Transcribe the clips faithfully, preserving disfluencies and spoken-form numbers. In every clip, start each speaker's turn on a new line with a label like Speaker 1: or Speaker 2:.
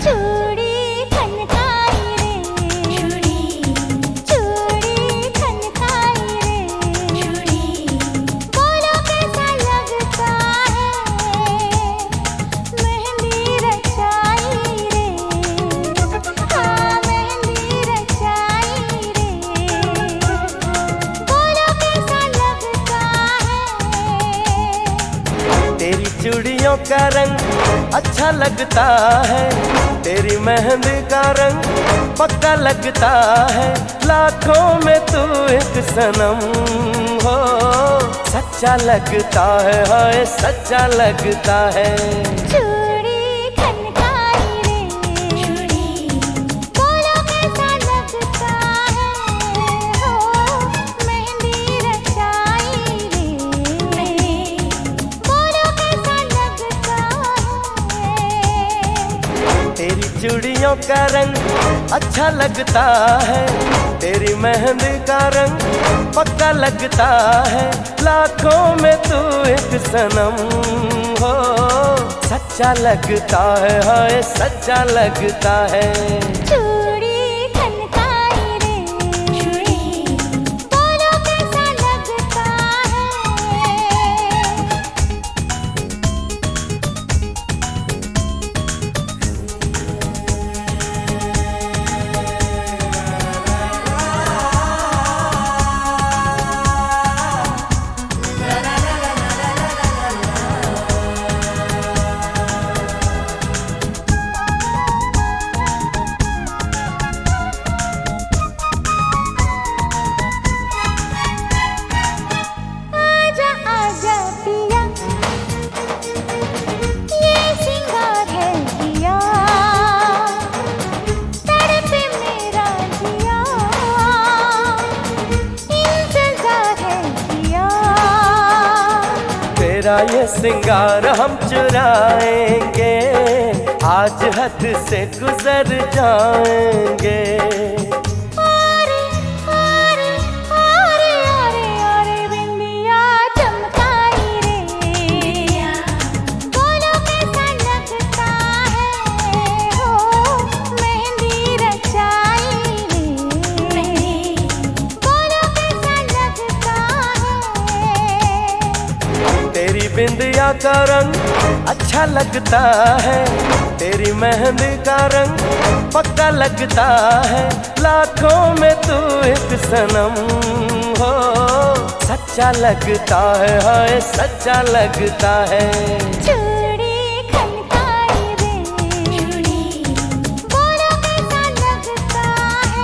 Speaker 1: चूड़ी खनकाई रे, चूड़ी चूड़ी खनकाई रे, चूड़ी बोलो कैसा लगता है, मेहंदी रचाई रे, हाँ मेहंदी रचाई रे, बोलो कैसा लगता है।
Speaker 2: तेरी चूड़ियों का रंग अच्छा लगता है, तेरी मेहंदी का रंग पक्का लगता है, लाखों में तू एक सनम हो, सच्चा लगता है, हाय सच्चा लगता है।
Speaker 1: चूड़ी खनकाई रे, चूड़ी बोलो कैसा लगता है, हो मेहंदी रचाई रे, बोलो कैसा लगता है।
Speaker 2: तेरी चूड़ियों का रंग अच्छा लगता है, तेरी मेहंदी का रंग पक्का लगता है, लाखों में तू एक सनम हो, सच्चा लगता है, हाय सच्चा लगता है।
Speaker 1: चूड़ी खनकाई रे, चूड़ी बोलो कैसा लगता है। आजा आजा पिया, ये सिंगार है किया, तड़पे मेरा जिया, इंतजार है किया।
Speaker 2: तेरा ये सिंगार हम चुराएंगे, आज हद से गुजर जाएंगे।
Speaker 1: अरे अरे अरे अरे अरे बिंदिया चमकाई रे, बोलो कैसा लगता है, हो मेहंदी रचाई रे, बोलो कैसा लगता है।
Speaker 2: तेरी बिंदिया का रंग अच्छा लगता है, तेरी मेहंदी का रंग पक्का लगता है, लाखों में तू एक सनम हो, सच्चा लगता है, हाय सच्चा लगता है।
Speaker 1: चूड़ी खनकाई रे, चूड़ी बोलो कैसा लगता है।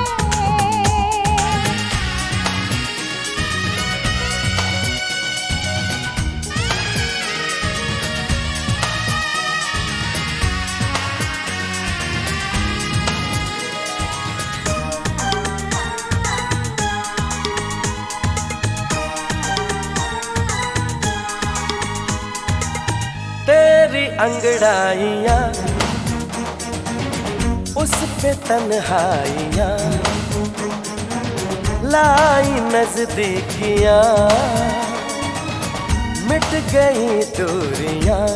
Speaker 2: तेरी अंगड़ाइयाँ उस पे तन्हाइयाँ, लाई नजदीकियाँ मिट गई दूरियाँ।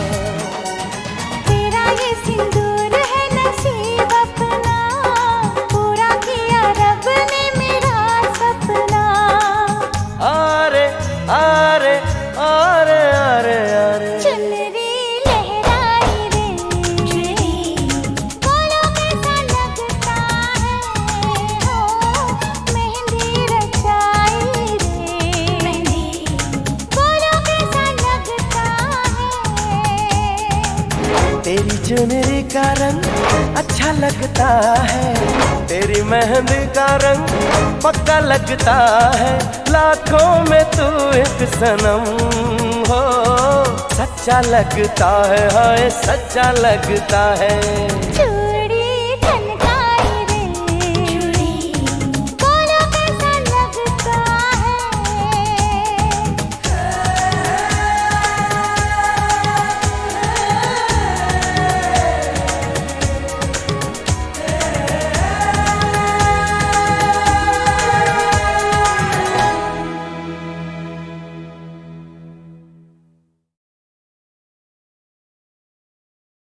Speaker 1: तेरा ये सिंदूर है नसीब अपना, पूरा किया रब ने मेरा सपना।
Speaker 2: आरे आरे आरे आरे आरे
Speaker 1: चुनरी लहराई रे, बोलो कैसा लगता है, हो मेहंदी रचाई रे, बोलो कैसा लगता है।
Speaker 2: तेरी चुनरी का रंग अच्छा लगता है, तेरी मेहंदी का रंग पक्का लगता है, लाखों में तू एक सनम हो, सच्चा लगता है, हाय सच्चा लगता है।